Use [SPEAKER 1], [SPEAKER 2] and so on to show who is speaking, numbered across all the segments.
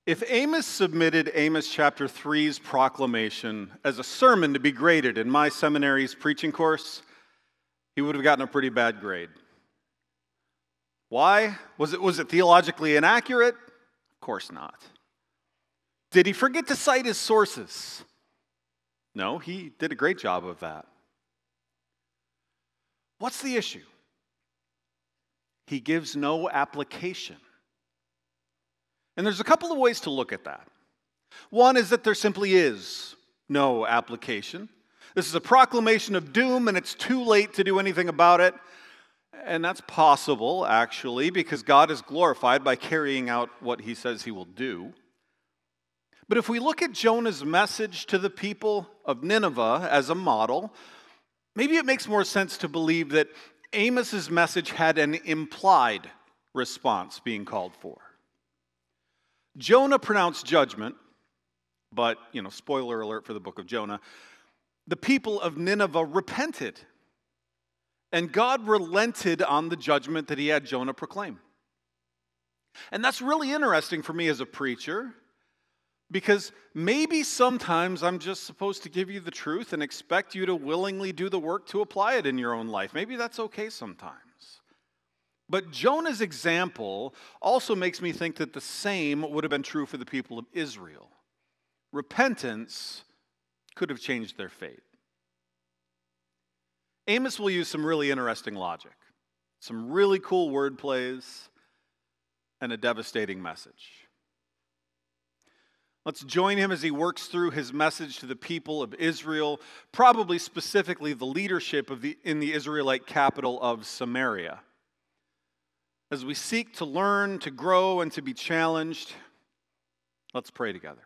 [SPEAKER 1] If Amos submitted Amos chapter 3's proclamation as a sermon to be graded in my seminary's preaching course, he would have gotten a pretty bad grade. Why? Was it theologically inaccurate? Of course not. Did he forget to cite his sources? No, he did a great job of that. What's the issue? He gives no application. And there's a couple of ways to look at that. One is that there simply is no application. This is a proclamation of doom, and it's too late to do anything about it. And that's possible, actually, because God is glorified by carrying out what he says he will do. But if we look at Jonah's message to the people of Nineveh as a model, maybe it makes more sense to believe that Amos's message had an implied response being called for. Jonah pronounced judgment, but, spoiler alert for the book of Jonah, the people of Nineveh repented, and God relented on the judgment that he had Jonah proclaim. And that's really interesting for me as a preacher, because maybe sometimes I'm just supposed to give you the truth and expect you to willingly do the work to apply it in your own life. Maybe that's okay sometimes. But Jonah's example also makes me think that the same would have been true for the people of Israel. Repentance could have changed their fate. Amos will use some really interesting logic, some really cool word plays, and a devastating message. Let's join him as he works through his message to the people of Israel, probably specifically the leadership in the Israelite capital of Samaria. As we seek to learn, to grow, and to be challenged, let's pray together.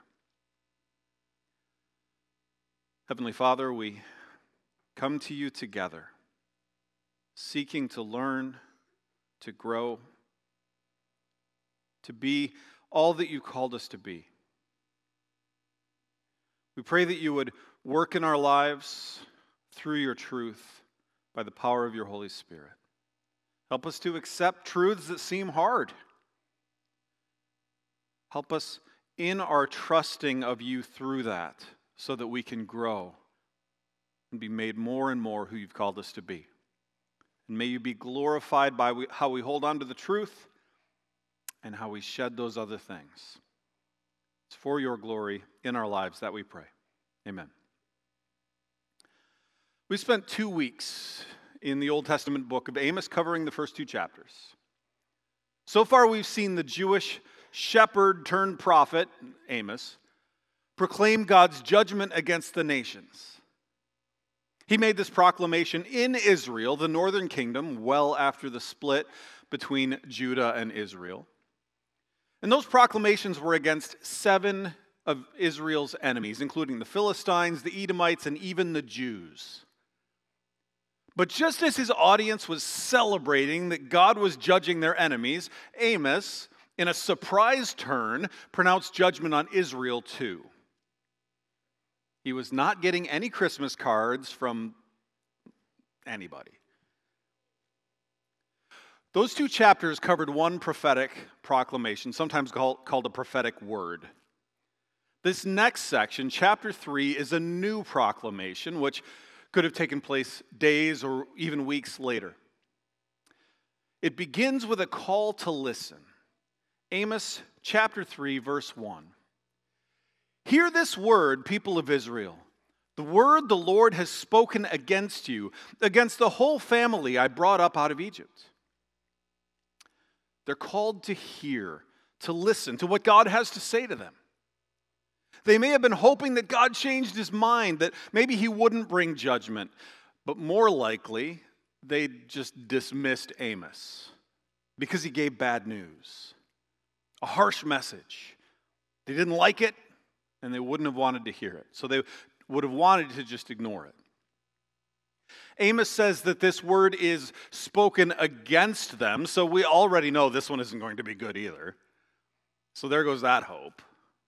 [SPEAKER 1] Heavenly Father, we come to you together, seeking to learn, to grow, to be all that you called us to be. We pray that you would work in our lives through your truth by the power of your Holy Spirit. Help us to accept truths that seem hard. Help us in our trusting of you through that so that we can grow and be made more and more who you've called us to be. And may you be glorified by how we hold on to the truth and how we shed those other things. It's for your glory in our lives that we pray. Amen. We spent 2 weeks in the Old Testament book of Amos covering the first 2 chapters. So far we've seen the Jewish shepherd turned prophet, Amos, proclaim God's judgment against the nations. He made this proclamation in Israel, the northern kingdom, well after the split between Judah and Israel. And those proclamations were against 7 of Israel's enemies, including the Philistines, the Edomites, and even the Jews. But just as his audience was celebrating that God was judging their enemies, Amos, in a surprise turn, pronounced judgment on Israel too. He was not getting any Christmas cards from anybody. Those 2 chapters covered one prophetic proclamation, sometimes called a prophetic word. This next section, chapter 3, is a new proclamation, which could have taken place days or even weeks later. It begins with a call to listen. Amos chapter 3, verse 1. Hear this word, people of Israel. The word the Lord has spoken against you, against the whole family I brought up out of Egypt. They're called to hear, to listen to what God has to say to them. They may have been hoping that God changed his mind, that maybe he wouldn't bring judgment, but more likely, they just dismissed Amos because he gave bad news, a harsh message. They didn't like it, and they wouldn't have wanted to hear it, so they would have wanted to just ignore it. Amos says that this word is spoken against them, so we already know this one isn't going to be good either. So there goes that hope.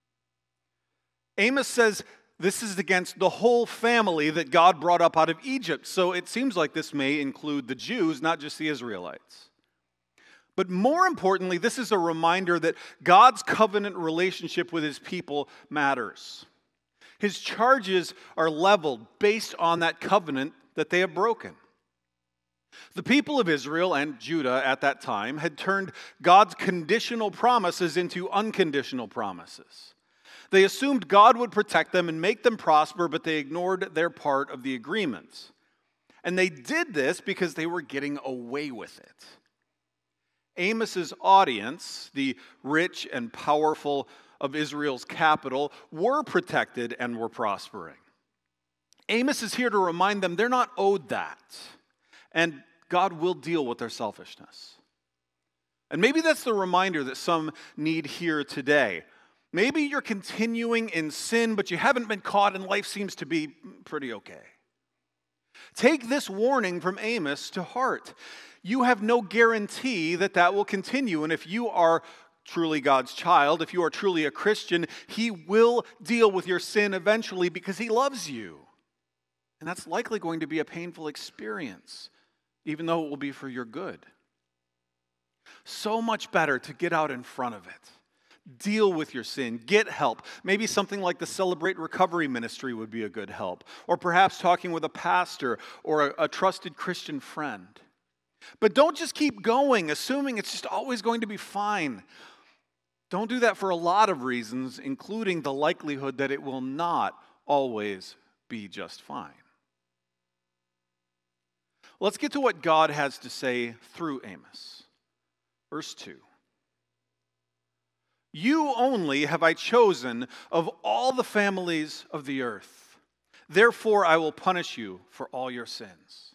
[SPEAKER 1] Amos says this is against the whole family that God brought up out of Egypt, so it seems like this may include the Jews, not just the Israelites. But more importantly, this is a reminder that God's covenant relationship with his people matters. His charges are leveled based on that covenant that they have broken. The people of Israel and Judah at that time had turned God's conditional promises into unconditional promises. They assumed God would protect them and make them prosper, but they ignored their part of the agreement. And they did this because they were getting away with it. Amos's audience, the rich and powerful of Israel's capital, were protected and were prospering. Amos is here to remind them they're not owed that, and God will deal with their selfishness. And maybe that's the reminder that some need here today. Maybe you're continuing in sin, but you haven't been caught and life seems to be pretty okay. Take this warning from Amos to heart. You have no guarantee that that will continue, and if you are truly God's child, if you are truly a Christian, he will deal with your sin eventually because he loves you. And that's likely going to be a painful experience, even though it will be for your good. So much better to get out in front of it. Deal with your sin. Get help. Maybe something like the Celebrate Recovery Ministry would be a good help. Or perhaps talking with a pastor or a trusted Christian friend. But don't just keep going, assuming it's just always going to be fine. Don't do that for a lot of reasons, including the likelihood that it will not always be just fine. Let's get to what God has to say through Amos. Verse 2. You only have I chosen of all the families of the earth. Therefore I will punish you for all your sins.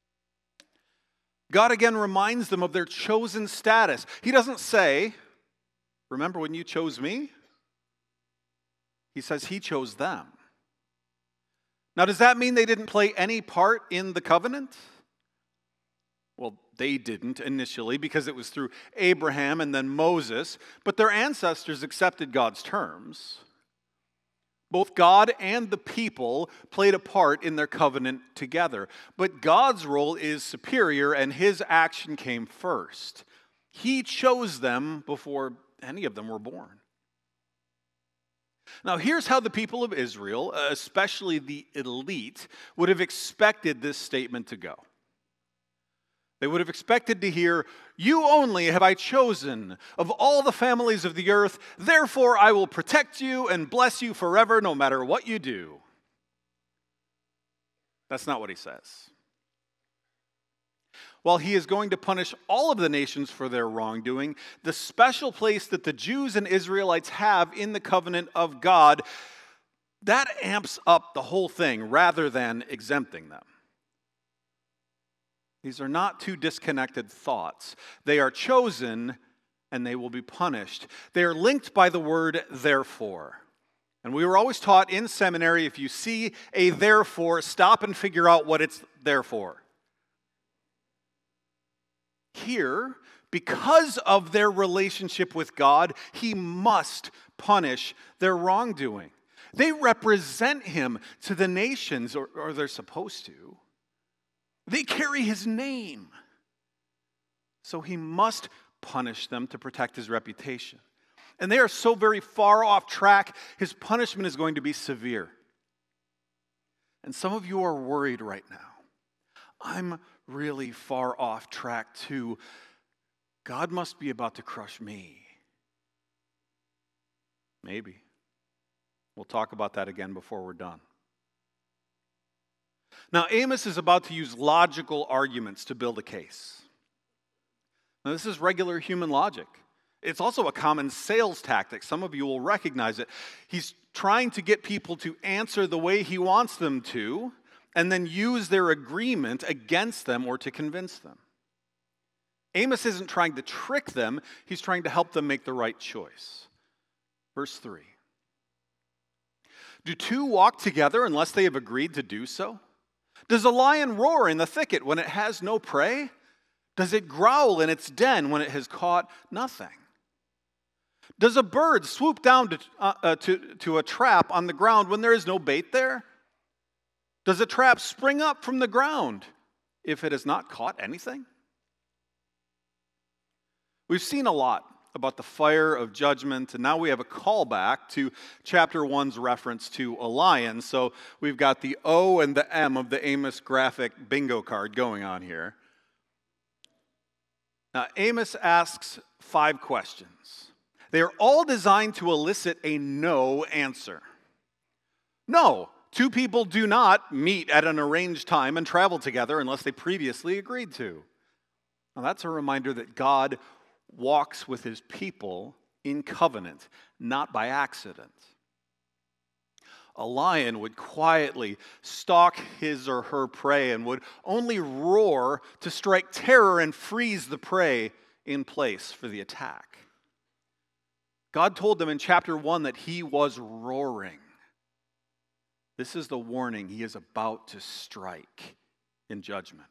[SPEAKER 1] God again reminds them of their chosen status. He doesn't say, remember when you chose me? He says he chose them. Now, does that mean they didn't play any part in the covenant? Well, they didn't initially because it was through Abraham and then Moses, but their ancestors accepted God's terms. Both God and the people played a part in their covenant together, but God's role is superior and his action came first. He chose them before any of them were born. Now, here's how the people of Israel, especially the elite, would have expected this statement to go. They would have expected to hear, you only have I chosen of all the families of the earth, therefore I will protect you and bless you forever no matter what you do. That's not what he says. While he is going to punish all of the nations for their wrongdoing, the special place that the Jews and Israelites have in the covenant of God, that amps up the whole thing rather than exempting them. These are not two disconnected thoughts. They are chosen and they will be punished. They are linked by the word therefore. And we were always taught in seminary, if you see a therefore, stop and figure out what it's there for. Here, because of their relationship with God, he must punish their wrongdoing. They represent him to the nations, or they're supposed to. They carry his name. So he must punish them to protect his reputation. And they are so very far off track, his punishment is going to be severe. And some of you are worried right now. I'm really far off track too. God must be about to crush me. Maybe. We'll talk about that again before we're done. Now, Amos is about to use logical arguments to build a case. Now, this is regular human logic. It's also a common sales tactic. Some of you will recognize it. He's trying to get people to answer the way he wants them to, and then use their agreement against them or to convince them. Amos isn't trying to trick them. He's trying to help them make the right choice. Verse 3. Do two walk together unless they have agreed to do so? Does a lion roar in the thicket when it has no prey? Does it growl in its den when it has caught nothing? Does a bird swoop down to a trap on the ground when there is no bait there? Does a trap spring up from the ground if it has not caught anything? We've seen a lot about the fire of judgment, and now we have a callback to chapter 1's reference to a lion. So we've got the O and the M of the Amos graphic bingo card going on here. Now, Amos asks 5 questions. They are all designed to elicit a no answer. No, 2 people do not meet at an arranged time and travel together unless they previously agreed to. Now, that's a reminder that God walks with his people in covenant, not by accident. A lion would quietly stalk his or her prey and would only roar to strike terror and freeze the prey in place for the attack. God told them in chapter 1 that he was roaring. This is the warning he is about to strike in judgment.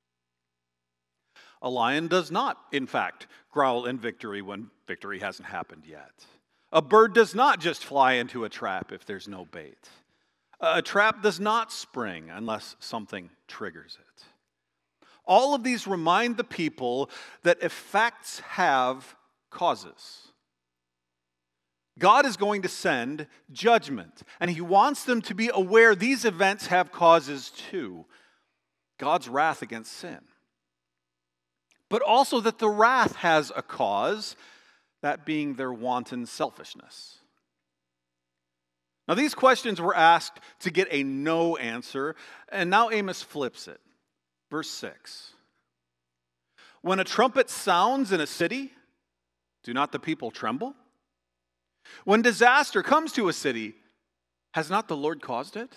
[SPEAKER 1] A lion does not, in fact, growl in victory when victory hasn't happened yet. A bird does not just fly into a trap if there's no bait. A trap does not spring unless something triggers it. All of these remind the people that effects have causes. God is going to send judgment, and he wants them to be aware these events have causes too. God's wrath against sin. But also that the wrath has a cause, that being their wanton selfishness. Now, these questions were asked to get a no answer, and now Amos flips it. Verse 6. When a trumpet sounds in a city, do not the people tremble? When disaster comes to a city, has not the Lord caused it?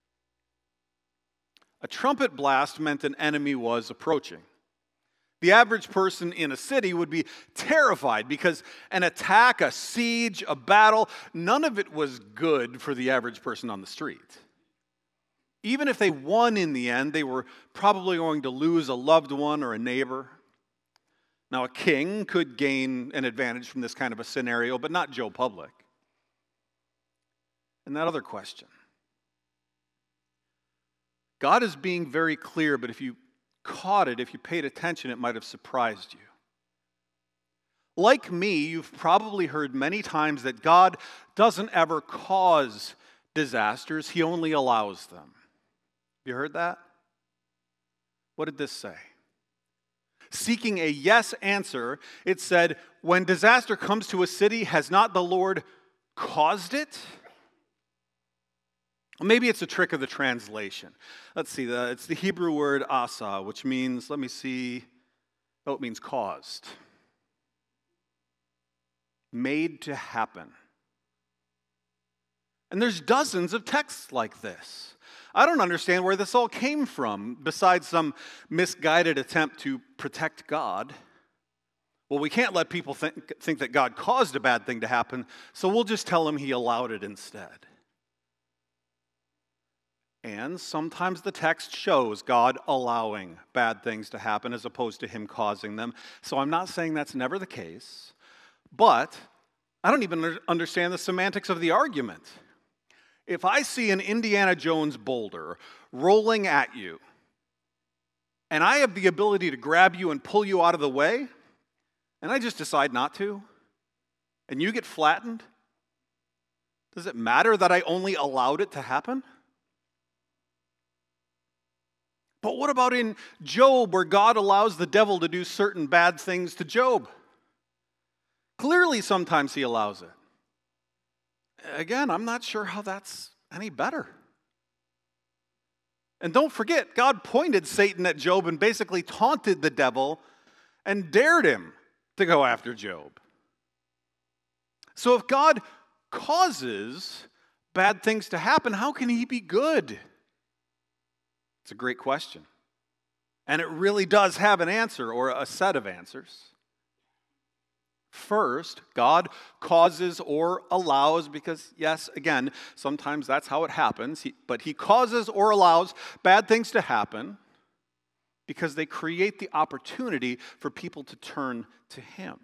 [SPEAKER 1] A trumpet blast meant an enemy was approaching. The average person in a city would be terrified because an attack, a siege, a battle, none of it was good for the average person on the street. Even if they won in the end, they were probably going to lose a loved one or a neighbor. Now, a king could gain an advantage from this kind of a scenario, but not Joe Public. And that other question. God is being very clear, but if you caught it, if you paid attention, it might have surprised you. Like me, you've probably heard many times that God doesn't ever cause disasters, he only allows them. You heard that? What did this say? Seeking a yes answer, it said, when disaster comes to a city, has not the Lord caused it? Maybe it's a trick of the translation. Let's see, it's the Hebrew word asa, which means, it means caused. Made to happen. And there's dozens of texts like this. I don't understand where this all came from, besides some misguided attempt to protect God. Well, we can't let people think that God caused a bad thing to happen, so we'll just tell them he allowed it instead. And sometimes the text shows God allowing bad things to happen as opposed to him causing them. So I'm not saying that's never the case, but I don't even understand the semantics of the argument. If I see an Indiana Jones boulder rolling at you, and I have the ability to grab you and pull you out of the way, and I just decide not to, and you get flattened, does it matter that I only allowed it to happen? But what about in Job, where God allows the devil to do certain bad things to Job? Clearly, sometimes he allows it. Again, I'm not sure how that's any better. And don't forget, God pointed Satan at Job and basically taunted the devil and dared him to go after Job. So if God causes bad things to happen, how can he be good? It's a great question. And it really does have an answer, or a set of answers. First, God causes or allows, because yes, again, sometimes that's how it happens, but he causes or allows bad things to happen because they create the opportunity for people to turn to him.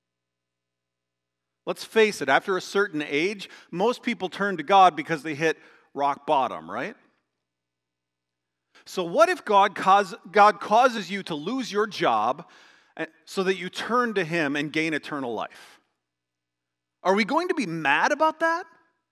[SPEAKER 1] Let's face it, after a certain age, most people turn to God because they hit rock bottom, right? So what if God causes you to lose your job, so that you turn to him and gain eternal life. Are we going to be mad about that?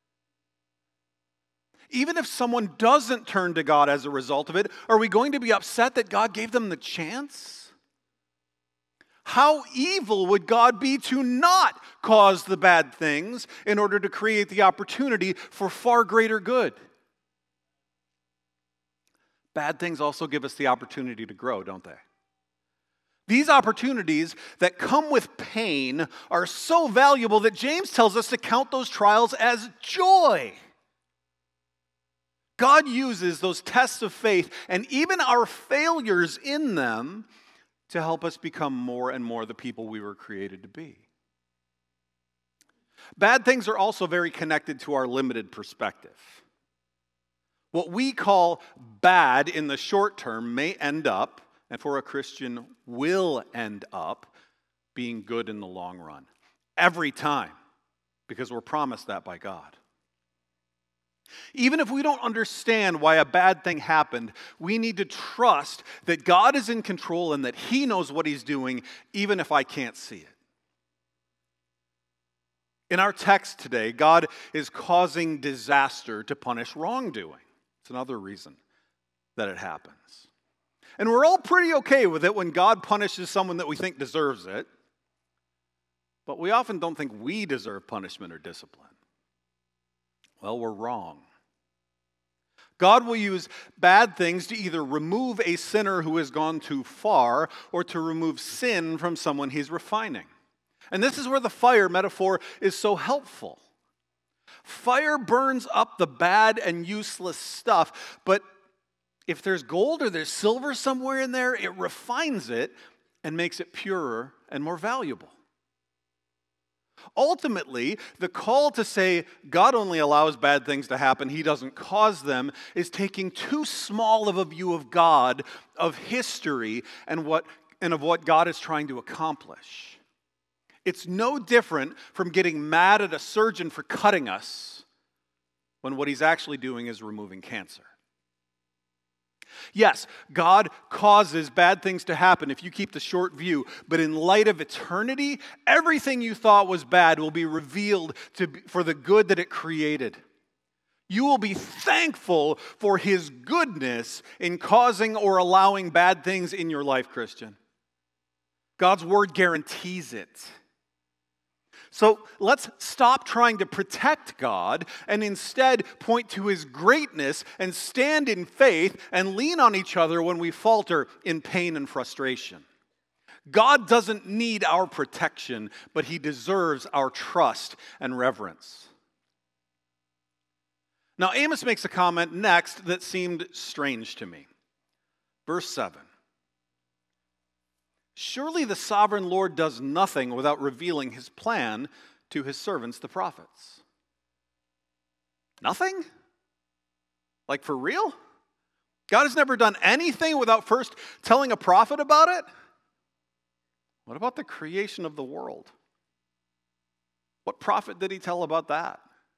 [SPEAKER 1] Even if someone doesn't turn to God as a result of it, are we going to be upset that God gave them the chance? How evil would God be to not cause the bad things in order to create the opportunity for far greater good? Bad things also give us the opportunity to grow, don't they? These opportunities that come with pain are so valuable that James tells us to count those trials as joy. God uses those tests of faith and even our failures in them to help us become more and more the people we were created to be. Bad things are also very connected to our limited perspective. What we call bad in the short term may end up, and for a Christian will end up, being good in the long run. Every time, because we're promised that by God. Even if we don't understand why a bad thing happened, we need to trust that God is in control and that He knows what He's doing, even if I can't see it. In our text today, God is causing disaster to punish wrongdoing. It's another reason that it happens. And we're all pretty okay with it when God punishes someone that we think deserves it, but we often don't think we deserve punishment or discipline. Well, we're wrong. God will use bad things to either remove a sinner who has gone too far or to remove sin from someone He's refining. And this is where the fire metaphor is so helpful. Fire burns up the bad and useless stuff, but if there's gold or there's silver somewhere in there, it refines it and makes it purer and more valuable. Ultimately, the call to say God only allows bad things to happen, He doesn't cause them, is taking too small of a view of God, of history, and of what God is trying to accomplish. It's no different from getting mad at a surgeon for cutting us when what he's actually doing is removing cancer. Yes, God causes bad things to happen if you keep the short view, but in light of eternity, everything you thought was bad will be revealed for the good that it created. You will be thankful for His goodness in causing or allowing bad things in your life, Christian. God's word guarantees it. So let's stop trying to protect God and instead point to His greatness and stand in faith and lean on each other when we falter in pain and frustration. God doesn't need our protection, but He deserves our trust and reverence. Now, Amos makes a comment next that seemed strange to me. Verse 7. Surely the sovereign Lord does nothing without revealing His plan to His servants, the prophets. Nothing? Like for real? God has never done anything without first telling a prophet about it? What about the creation of the world? What prophet did He tell about that?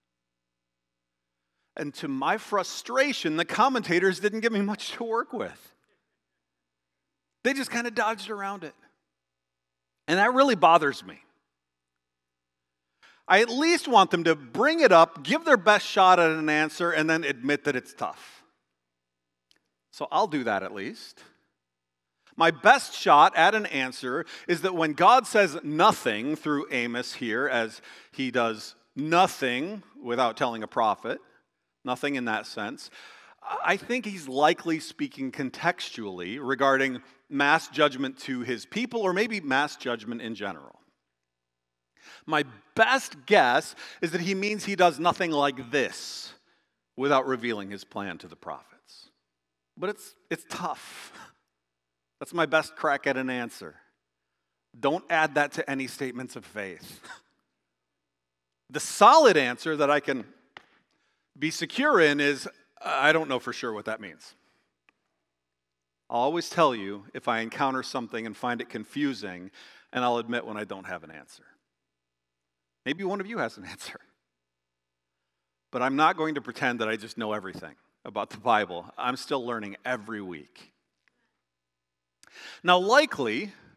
[SPEAKER 1] And to my frustration, the commentators didn't give me much to work with. They just kind of dodged around it. And that really bothers me. I at least want them to bring it up, give their best shot at an answer, and then admit that it's tough. So I'll do that at least. My best shot at an answer is that when God says nothing through Amos here, as He does nothing without telling a prophet, nothing in that sense, I think He's likely speaking contextually regarding mass judgment to His people, or maybe mass judgment in general. My best guess is that He means He does nothing like this without revealing His plan to the prophets. But it's tough. That's my best crack at an answer. Don't add that to any statements of faith. The solid answer that I can be secure in is, I don't know for sure what that means. I'll always tell you if I encounter something and find it confusing, and I'll admit when I don't have an answer. Maybe one of you has an answer. But I'm not going to pretend that I just know everything about the Bible. I'm still learning every week. Now, likely,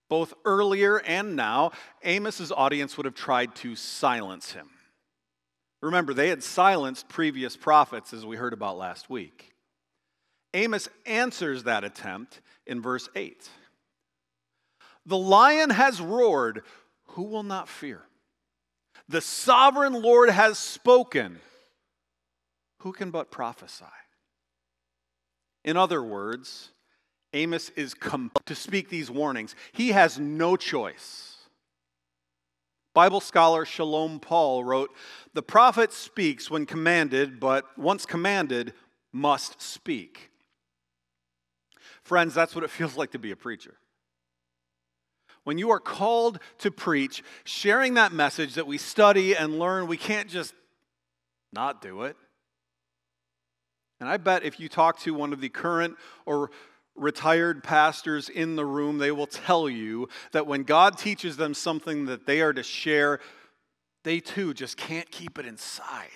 [SPEAKER 1] Both earlier and now, Amos's audience would have tried to silence him. Remember, they had silenced previous prophets, as we heard about last week. Amos answers that attempt in verse 8. The lion has roared, who will not fear? The sovereign Lord has spoken, who can but prophesy? In other words, Amos is compelled to speak these warnings. He has no choice. Bible scholar Shalom Paul wrote, the prophet speaks when commanded, but once commanded, must speak. Friends, that's what it feels like to be a preacher. When you are called to preach, sharing that message that we study and learn, we can't just not do it. And I bet if you talk to one of the current or retired pastors in the room, they will tell you that when God teaches them something that they are to share, they too just can't keep it inside.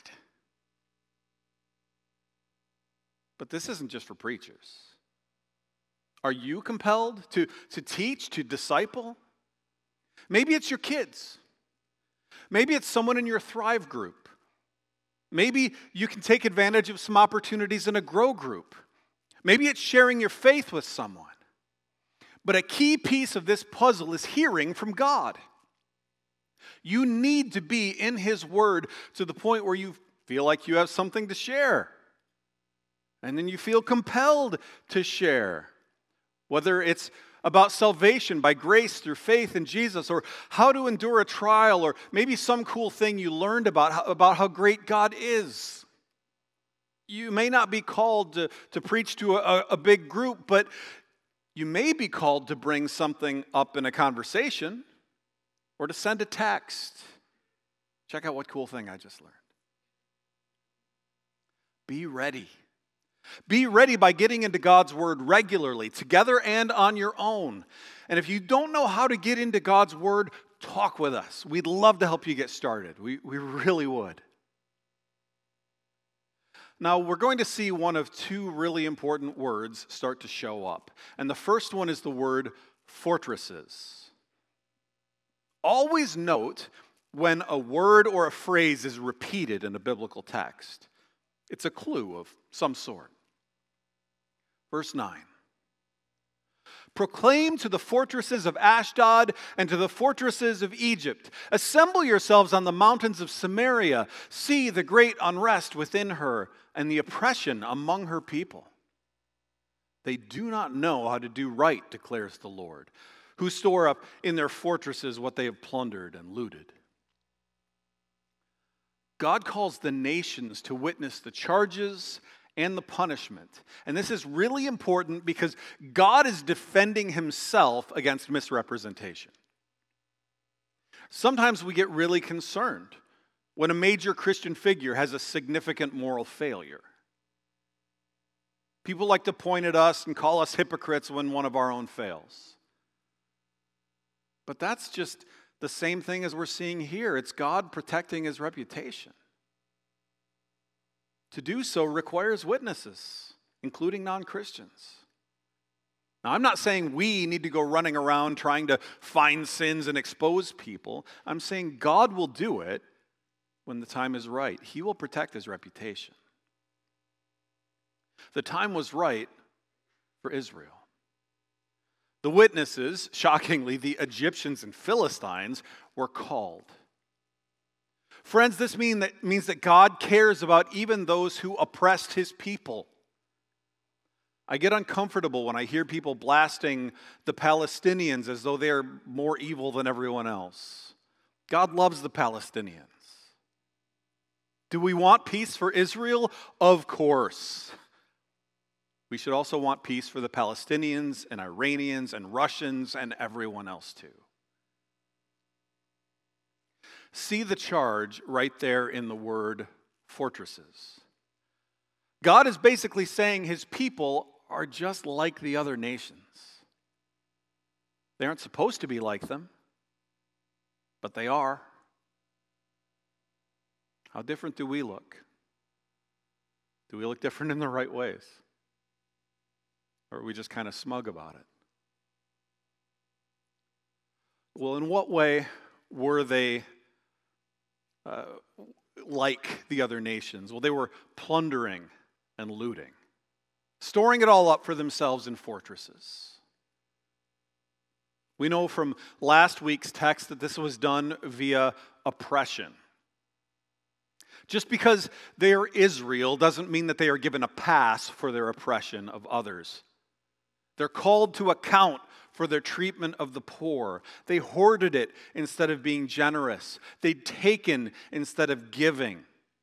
[SPEAKER 1] But this isn't just for preachers. Are you compelled to teach, to disciple? Maybe it's your kids. Maybe it's someone in your Thrive group. Maybe you can take advantage of some opportunities in a Grow group. Maybe it's sharing your faith with someone. But a key piece of this puzzle is hearing from God. You need to be in His Word to the point where you feel like you have something to share. And then you feel compelled to share. Whether it's about salvation by grace through faith in Jesus, or how to endure a trial, or maybe some cool thing you learned about how great God is. You may not be called to preach to a big group, but you may be called to bring something up in a conversation or to send a text. Check out what cool thing I just learned. Be ready. Be ready by getting into God's Word regularly, together and on your own. And if you don't know how to get into God's Word, talk with us. We'd love to help you get started. We really would. Now, we're going to see one of two really important words start to show up. And the first one is the word fortresses. Always note when a word or a phrase is repeated in a biblical text. It's a clue of some sort. Verse 9. Proclaim to the fortresses of Ashdod and to the fortresses of Egypt. Assemble yourselves on the mountains of Samaria. See the great unrest within her and the oppression among her people. They do not know how to do right, declares the Lord, who store up in their fortresses what they have plundered and looted. God calls the nations to witness the charges and the punishment. And this is really important because God is defending Himself against misrepresentation. Sometimes we get really concerned when a major Christian figure has a significant moral failure. People like to point at us and call us hypocrites when one of our own fails. But that's just the same thing as we're seeing here. It's God protecting His reputation. To do so requires witnesses, including non-Christians. Now, I'm not saying we need to go running around trying to find sins and expose people. I'm saying God will do it when the time is right. He will protect His reputation. The time was right for Israel. The witnesses, shockingly, the Egyptians and Philistines, were called. Friends, this means that God cares about even those who oppressed His people. I get uncomfortable when I hear people blasting the Palestinians as though they are more evil than everyone else. God loves the Palestinians. Do we want peace for Israel? Of course. We should also want peace for the Palestinians and Iranians and Russians and everyone else too. See the charge right there in the word fortresses. God is basically saying His people are just like the other nations. They aren't supposed to be like them, but they are. How different do we look? Do we look different in the right ways? Or are we just kind of smug about it? Well, in what way were they like the other nations? Well, they were plundering and looting, storing it all up for themselves in fortresses. We know from last week's text that this was done via oppression. Just because they are Israel doesn't mean that they are given a pass for their oppression of others. They're called to account for their treatment of the poor. They hoarded it instead of being generous. They'd taken instead of giving.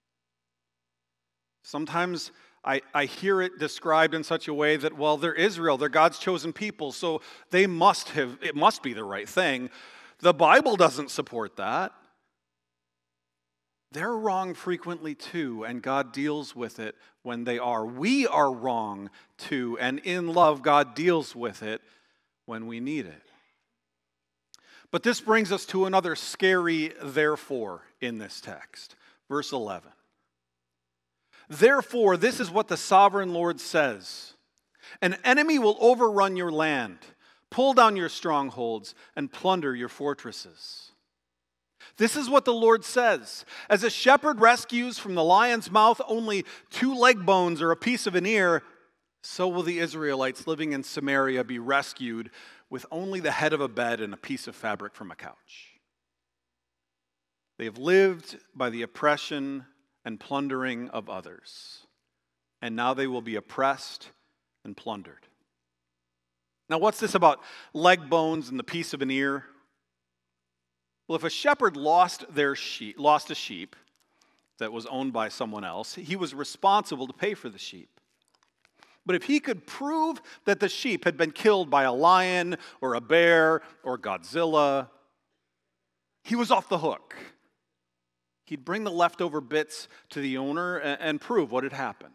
[SPEAKER 1] Sometimes I hear it described in such a way that, well, they're Israel, they're God's chosen people, so it must be the right thing. The Bible doesn't support that. They're wrong frequently too, and God deals with it when they are. We are wrong too, and in love, God deals with it when we need it. But this brings us to another scary therefore in this text. Verse 11. Therefore, this is what the sovereign Lord says. An enemy will overrun your land, pull down your strongholds, and plunder your fortresses. This is what the Lord says. As a shepherd rescues from the lion's mouth only 2 leg bones or a piece of an ear, so will the Israelites living in Samaria be rescued with only the head of a bed and a piece of fabric from a couch. They have lived by the oppression and plundering of others, and now they will be oppressed and plundered. Now, what's this about leg bones and the piece of an ear? Well, if a shepherd lost a sheep that was owned by someone else, he was responsible to pay for the sheep. But if he could prove that the sheep had been killed by a lion or a bear or Godzilla, he was off the hook. He'd bring the leftover bits to the owner and prove what had happened.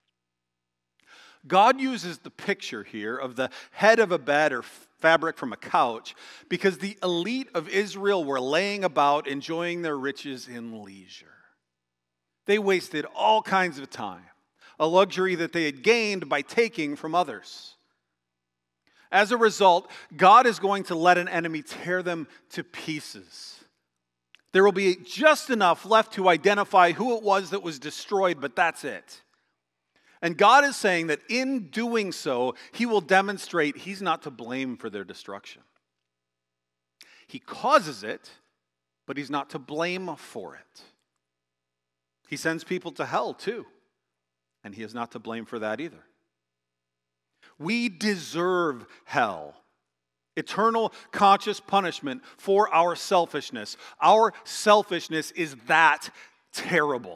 [SPEAKER 1] God uses the picture here of the head of a bed or fabric from a couch because the elite of Israel were laying about enjoying their riches in leisure. They wasted all kinds of time, a luxury that they had gained by taking from others. As a result, God is going to let an enemy tear them to pieces. There will be just enough left to identify who it was that was destroyed, but that's it. And God is saying that in doing so, he will demonstrate he's not to blame for their destruction. He causes it, but he's not to blame for it. He sends people to hell too, and he is not to blame for that either. We deserve hell. Eternal conscious punishment for our selfishness. Our selfishness is that terrible.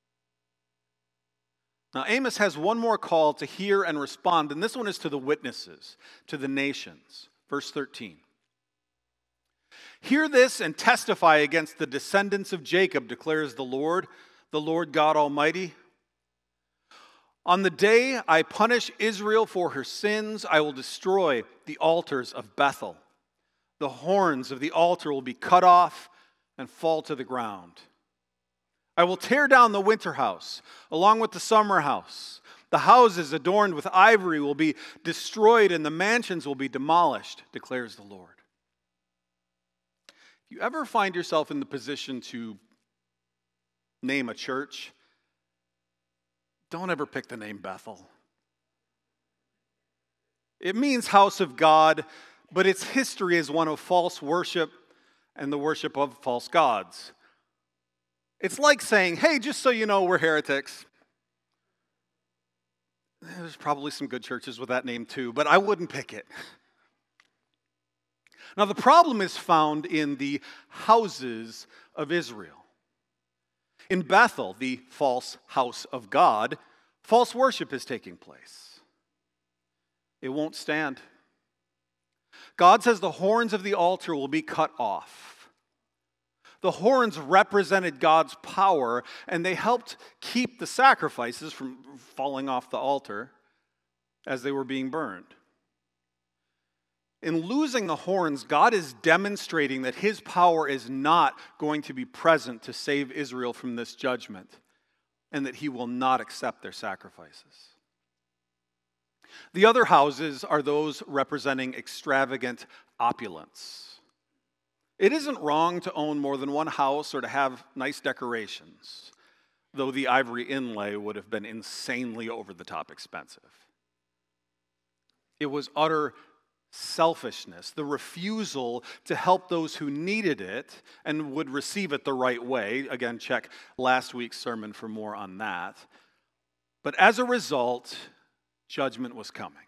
[SPEAKER 1] Now, Amos has one more call to hear and respond, and this one is to the witnesses, to the nations. Verse 13. Hear this and testify against the descendants of Jacob, declares the Lord God Almighty. On the day I punish Israel for her sins, I will destroy the altars of Bethel. The horns of the altar will be cut off and fall to the ground. I will tear down the winter house along with the summer house. The houses adorned with ivory will be destroyed and the mansions will be demolished, declares the Lord. If you ever find yourself in the position to name a church, don't ever pick the name Bethel. It means house of God, but its history is one of false worship and the worship of false gods. It's like saying, hey, just so you know, we're heretics. There's probably some good churches with that name too, but I wouldn't pick it. Now, the problem is found in the houses of Israel. In Bethel, the false house of God, false worship is taking place. It won't stand. God says the horns of the altar will be cut off. The horns represented God's power, and they helped keep the sacrifices from falling off the altar as they were being burned. In losing the horns, God is demonstrating that his power is not going to be present to save Israel from this judgment, and that he will not accept their sacrifices. The other houses are those representing extravagant opulence. It isn't wrong to own more than one house or to have nice decorations, though the ivory inlay would have been insanely over-the-top expensive. It was utter selfishness, the refusal to help those who needed it and would receive it the right way. Again, check last week's sermon for more on that. But as a result, judgment was coming.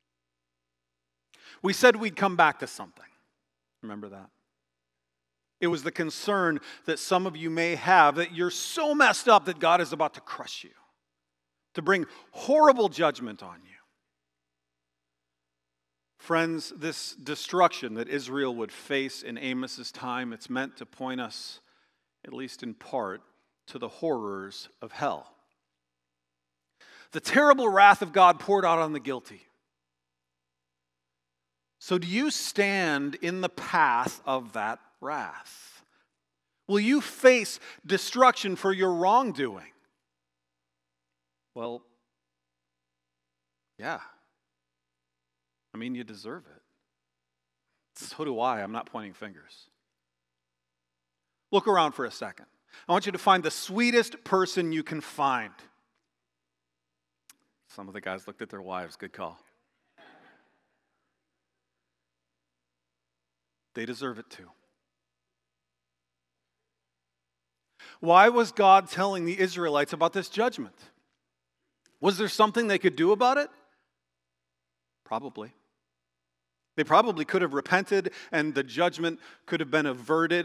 [SPEAKER 1] We said we'd come back to something. Remember that? It was the concern that some of you may have that you're so messed up that God is about to crush you, to bring horrible judgment on you. Friends, this destruction that Israel would face in Amos's time, it's meant to point us, at least in part, to the horrors of hell. The terrible wrath of God poured out on the guilty. So do you stand in the path of that wrath? Will you face destruction for your wrongdoing? Well, yeah. I mean, you deserve it. So do I. I'm not pointing fingers. Look around for a second. I want you to find the sweetest person you can find. Some of the guys looked at their wives. Good call. They deserve it too. Why was God telling the Israelites about this judgment? Was there something they could do about it? Probably. They probably could have repented and the judgment could have been averted.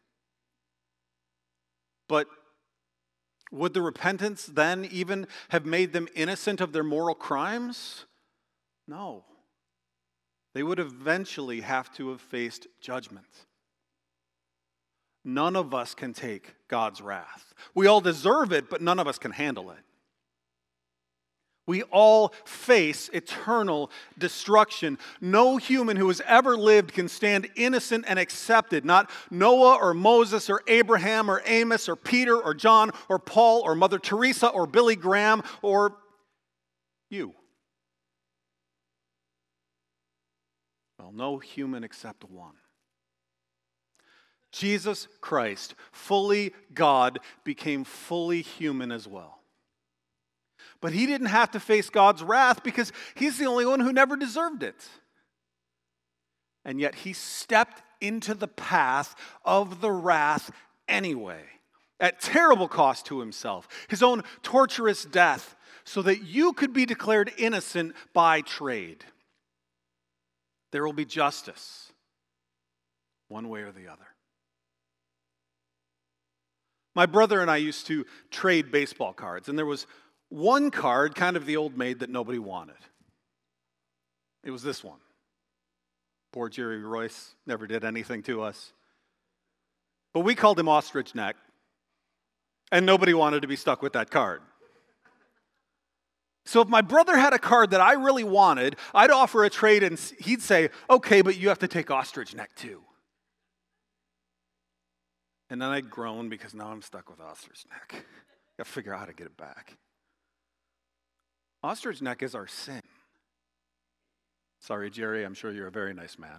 [SPEAKER 1] But would the repentance then even have made them innocent of their moral crimes? No. They would eventually have to have faced judgment. None of us can take God's wrath. We all deserve it, but none of us can handle it. We all face eternal destruction. No human who has ever lived can stand innocent and accepted. Not Noah or Moses or Abraham or Amos or Peter or John or Paul or Mother Teresa or Billy Graham or you. Well, no human except one. Jesus Christ, fully God, became fully human as well. But he didn't have to face God's wrath because he's the only one who never deserved it. And yet he stepped into the path of the wrath anyway, at terrible cost to himself, his own torturous death, so that you could be declared innocent by trade. There will be justice, one way or the other. My brother and I used to trade baseball cards, and there was one card, kind of the old maid, that nobody wanted. It was this one. Poor Jerry Royce never did anything to us. But we called him Ostrich Neck, and nobody wanted to be stuck with that card. So if my brother had a card that I really wanted, I'd offer a trade, and he'd say, okay, but you have to take Ostrich Neck too. And then I'd groan because now I'm stuck with Ostrich Neck. Got to figure out how to get it back. Ostrich Neck is our sin. Sorry, Jerry, I'm sure you're a very nice man.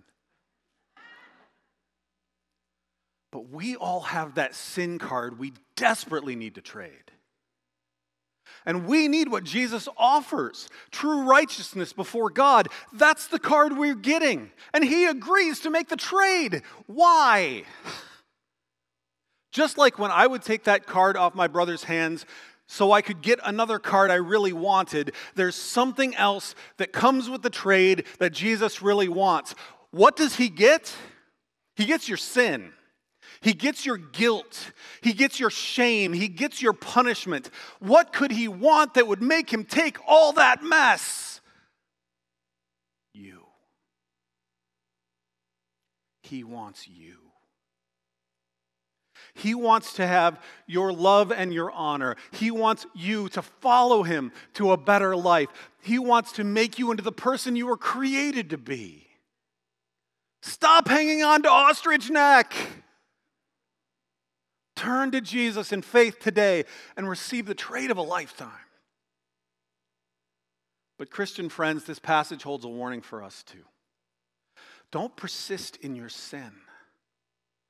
[SPEAKER 1] But we all have that sin card we desperately need to trade. And we need what Jesus offers, true righteousness before God. That's the card we're getting. And he agrees to make the trade. Why? Just like when I would take that card off my brother's hands so I could get another card I really wanted, there's something else that comes with the trade that Jesus really wants. What does he get? He gets your sin. He gets your guilt. He gets your shame. He gets your punishment. What could he want that would make him take all that mess? You. He wants you. He wants to have your love and your honor. He wants you to follow him to a better life. He wants to make you into the person you were created to be. Stop hanging on to Ostrich Neck. Turn to Jesus in faith today and receive the trade of a lifetime. But Christian friends, this passage holds a warning for us too. Don't persist in your sin.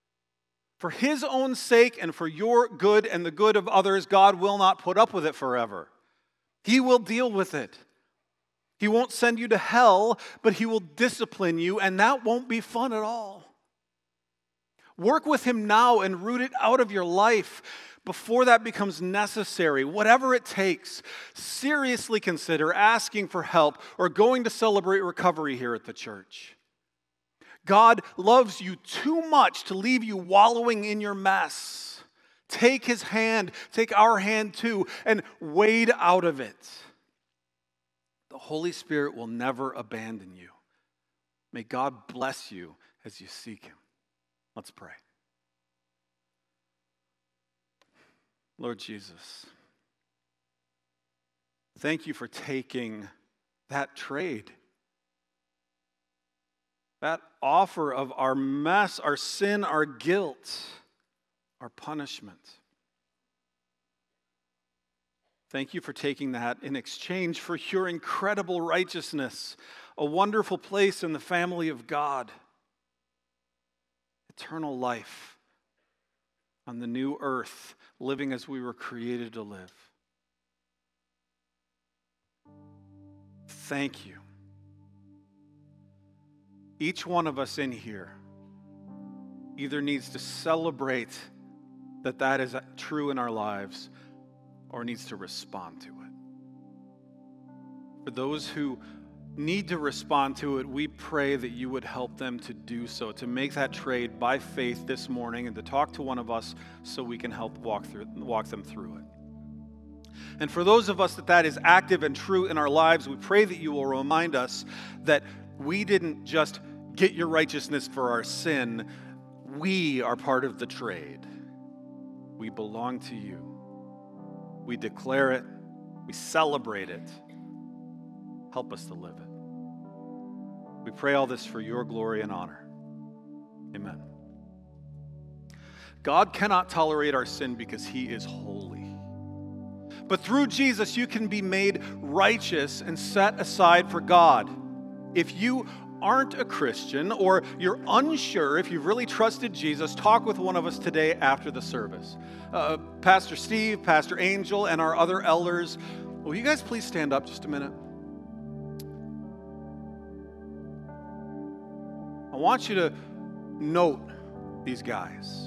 [SPEAKER 1] For his own sake and for your good and the good of others, God will not put up with it forever. He will deal with it. He won't send you to hell, but he will discipline you, and that won't be fun at all. Work with him now and root it out of your life before that becomes necessary. Whatever it takes, seriously consider asking for help or going to celebrate recovery here at the church. God loves you too much to leave you wallowing in your mess. Take his hand, take our hand too, and wade out of it. The Holy Spirit will never abandon you. May God bless you as you seek him. Let's pray. Lord Jesus, thank you for taking that trade, that offer of our mess, our sin, our guilt, our punishment. Thank you for taking that in exchange for your incredible righteousness, a wonderful place in the family of God, eternal life on the new earth, living as we were created to live. Thank you. Each one of us in here either needs to celebrate that that is true in our lives or needs to respond to it. For those who need to respond to it, we pray that you would help them to do so, to make that trade by faith this morning and to talk to one of us so we can help walk them through it. And for those of us that is active and true in our lives, we pray that you will remind us that we didn't just get your righteousness for our sin. We are part of the trade. We belong to you. We declare it. We celebrate it. Help us to live it. We pray all this for your glory and honor. Amen. God cannot tolerate our sin because he is holy. But through Jesus, you can be made righteous and set aside for God. If you aren't a Christian or you're unsure if you've really trusted Jesus, talk with one of us today after the service. Pastor Steve, Pastor Angel, and our other elders, will you guys please stand up just a minute? I want you to note these guys,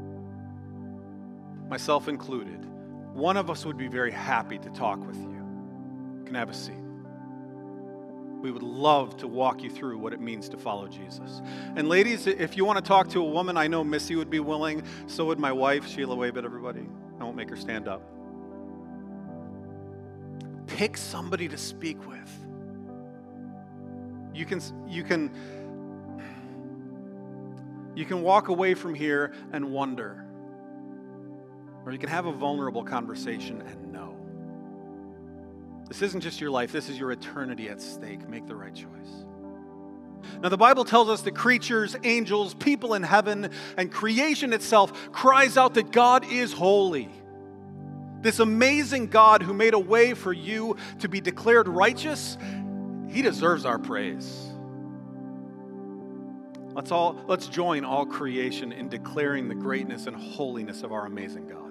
[SPEAKER 1] myself included. One of us would be very happy to talk with you. You can have a seat. We would love to walk you through what it means to follow Jesus. And ladies, if you want to talk to a woman, I know Missy would be willing. So would my wife, Sheila. Wave at everybody. I won't make her stand up. Pick somebody to speak with. You can walk away from here and wonder. Or you can have a vulnerable conversation and know. This isn't just your life, this is your eternity at stake. Make the right choice. Now, the Bible tells us that creatures, angels, people in heaven, and creation itself cries out that God is holy. This amazing God who made a way for you to be declared righteous, he deserves our praise. Let's join all creation in declaring the greatness and holiness of our amazing God.